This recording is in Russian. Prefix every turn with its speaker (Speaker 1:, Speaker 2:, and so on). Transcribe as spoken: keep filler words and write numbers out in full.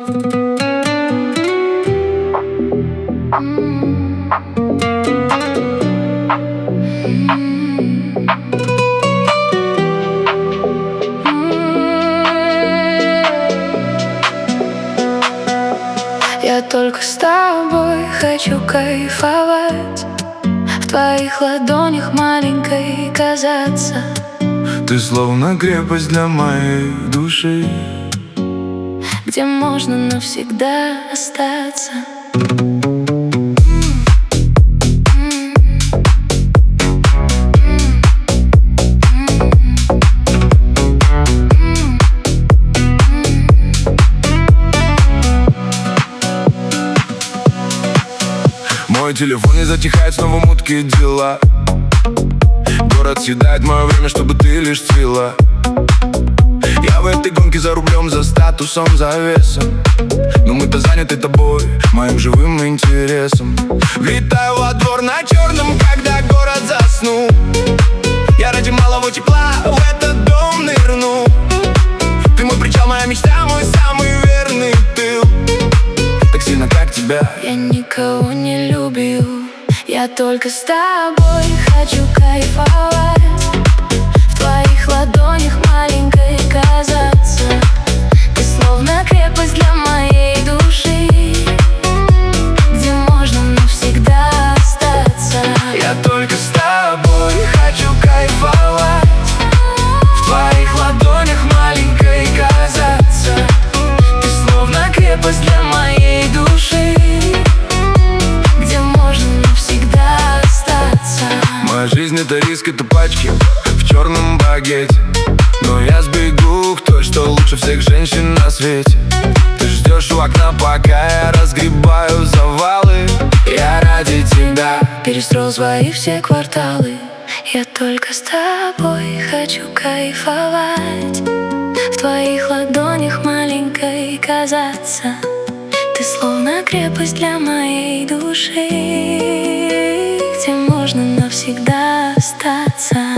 Speaker 1: Я только с тобой хочу кайфовать, в твоих ладонях маленькой казаться.
Speaker 2: Ты словно крепость для моей души,
Speaker 1: где можно навсегда остаться.
Speaker 2: Мой телефон не затихает, снова муткие дела. Город съедает мое время, чтобы ты лишь цвела. Я в этой гонке за рублем, за статусом, за весом. Но мы-то заняты тобой, моим живым интересом. Влетаю во двор на черном, когда город заснул. Я ради малого тепла в этот дом нырну. Ты мой причал, моя мечта, мой самый верный тыл. Так сильно, как тебя
Speaker 1: я никого не люблю. Я только с тобой хочу кайфовать, в твоих ладонях маленькой казаться. Ты словно крепость для моей души, где можно навсегда остаться.
Speaker 2: Я только с тобой хочу кайфовать, в твоих ладонях маленькой казаться. Ты словно крепость для моей души, где можно навсегда остаться. Моя жизнь — это риск, это пачки в черном багете. Но я сбегу к той, что лучше всех женщин на свете. Ты ждешь у окна, пока я разгребаю завалы. Я ради тебя
Speaker 1: перестроил свои все кварталы. Я только с тобой хочу кайфовать, в твоих ладонях маленькой казаться. Ты словно крепость для моей души, где можно навсегда остаться.